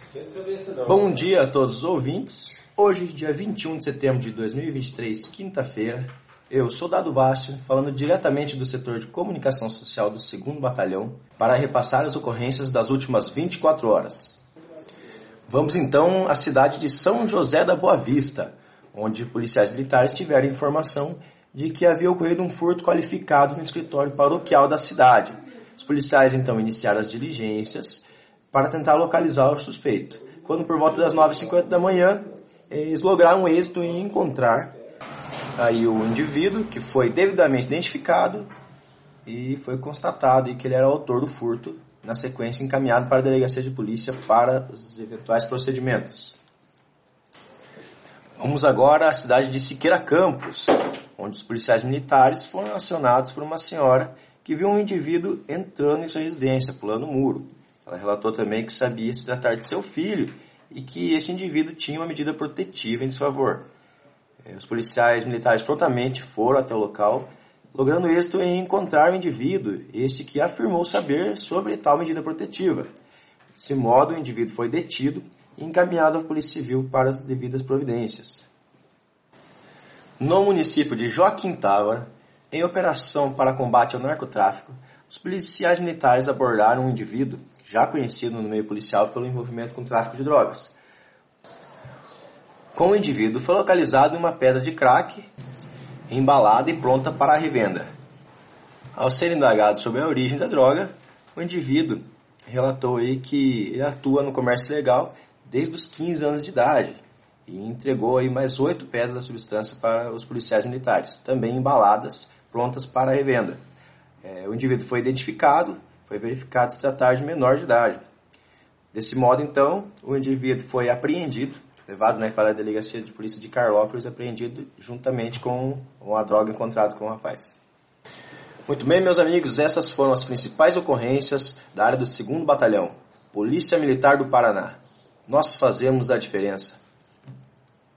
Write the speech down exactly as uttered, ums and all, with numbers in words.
Bom dia a todos os ouvintes. Hoje, dia vinte e um de setembro de dois mil e vinte e três, quinta-feira, eu sou Dado Bástio, falando diretamente do setor de comunicação social do segundo Batalhão para repassar as ocorrências das últimas vinte e quatro horas. Vamos então à cidade de São José da Boa Vista, onde policiais militares tiveram informação de que havia ocorrido um furto qualificado no escritório paroquial da cidade. Os policiais então iniciaram as diligências para tentar localizar o suspeito. Quando por volta das nove e cinquenta da manhã, eles lograram êxito em encontrar aí o indivíduo, que foi devidamente identificado e foi constatado que ele era o autor do furto, na sequência encaminhado para a delegacia de polícia para os eventuais procedimentos. Vamos agora à cidade de Siqueira Campos, onde os policiais militares foram acionados por uma senhora que viu um indivíduo entrando em sua residência, pulando o muro. Ela relatou também que sabia se tratar de seu filho e que esse indivíduo tinha uma medida protetiva em desfavor. Os policiais militares prontamente foram até o local, logrando êxito em encontrar o indivíduo, este que afirmou saber sobre tal medida protetiva. Desse modo, o indivíduo foi detido e encaminhado à Polícia Civil para as devidas providências. No município de Joaquim Távora, em operação para combate ao narcotráfico, os policiais militares abordaram um indivíduo já conhecido no meio policial pelo envolvimento com tráfico de drogas. Com o indivíduo foi localizado uma pedra de crack embalada e pronta para a revenda. Ao ser indagado sobre a origem da droga, o indivíduo relatou aí que ele atua no comércio ilegal desde os quinze anos de idade e entregou aí mais oito pedras da substância para os policiais militares, também embaladas, prontas para a revenda. É, o indivíduo foi identificado, foi verificado se tratar de menor de idade. Desse modo, então, o indivíduo foi apreendido, levado né, para a delegacia de polícia de Carlópolis, apreendido juntamente com a droga encontrada com o rapaz. Muito bem, meus amigos, essas foram as principais ocorrências da área do segundo Batalhão, Polícia Militar do Paraná. Nós fazemos a diferença.